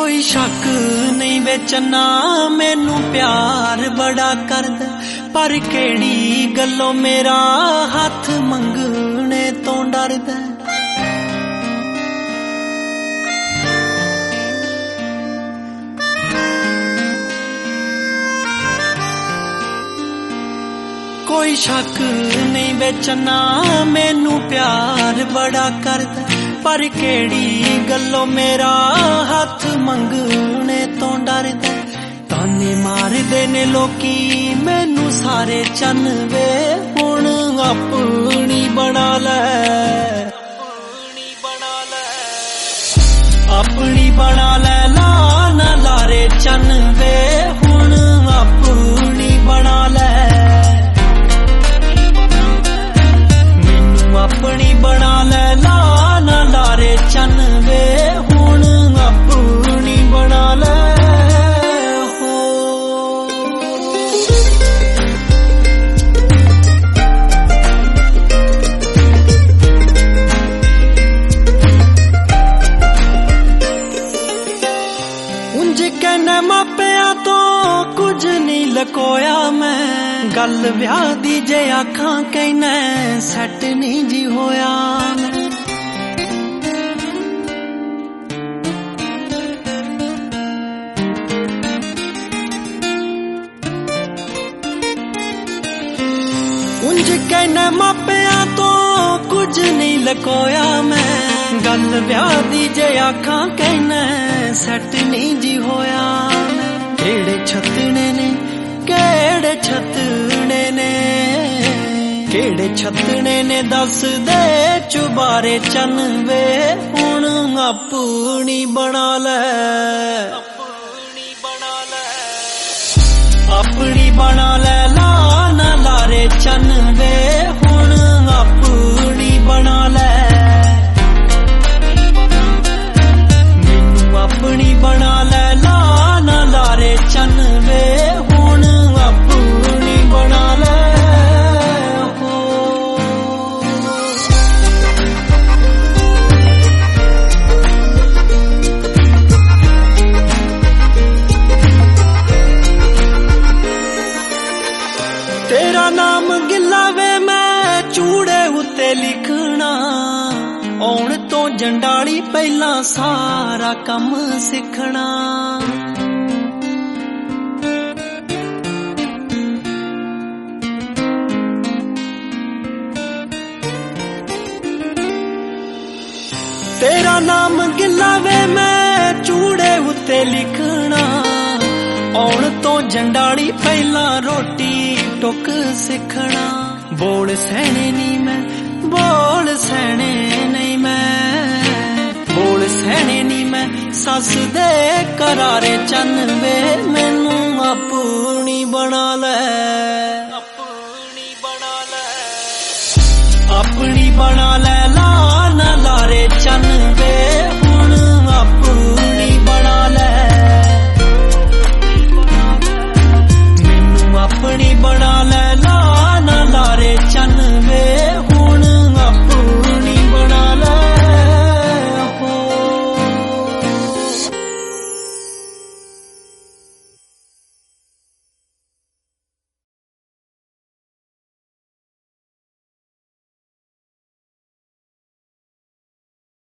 कोई शक नहीं बेचना मैनू प्यार बड़ा करदा, पर केड़ी गल्लों मेरा हाथ मंगने तो डरदा। कोई शक नहीं बेचना मैनू प्यार बड़ा करदा, पर केड़ी गल्लों मेरा हाथ मंगने तो डरदा। ताने मारदे ने लोकी मैनू सारे चन वे, हुण अपनी बना ले, अपनी बना ले ला ना लारे चन वे, हुण अपनी बना ले, मैनू अपनी बना ले ला ना लारे चन वे, हुण अपनी बना ले हो। उंज कहने मापिया तो कुछ नहीं लकोया मैं, गल ब्याह दी जे आखां कहने सैट नहीं जी होया मैं। उंज कहने मापिया तो कुछ नहीं लकोया मैं, गल ब्याह दी जे आखां कहने सैट नहीं जी होया मैं। केड़े छतने ने केड़े छतने ने, केड़े छतने ने दस दे चुबारे चन वे, हुण अपनी बना ले, अपनी बना ले ला ना लारे चन वे, हुण अपनी बना ले, मैनू अपनी बना ले ला ना लारे चन वे, हुण अपनी बना ले हो। तेरा नाम गिला वे मैं चूड़े उत्ते लिखना, आउण तो जंडाली पहला सारा कम सिखना। तेरा नाम गिला वे मैं चूड़े उत्ते लिखना, आउण तो जंडाली पहला रोटी टुक सिखना। बोल सहने नहीं मैं, बोल सहने नहीं मैं, बोल सहने नहीं मैं, सस दे करारे चन वे, मैनू अपनी बना ले, अपनी बना ले, अपनी बना ले ला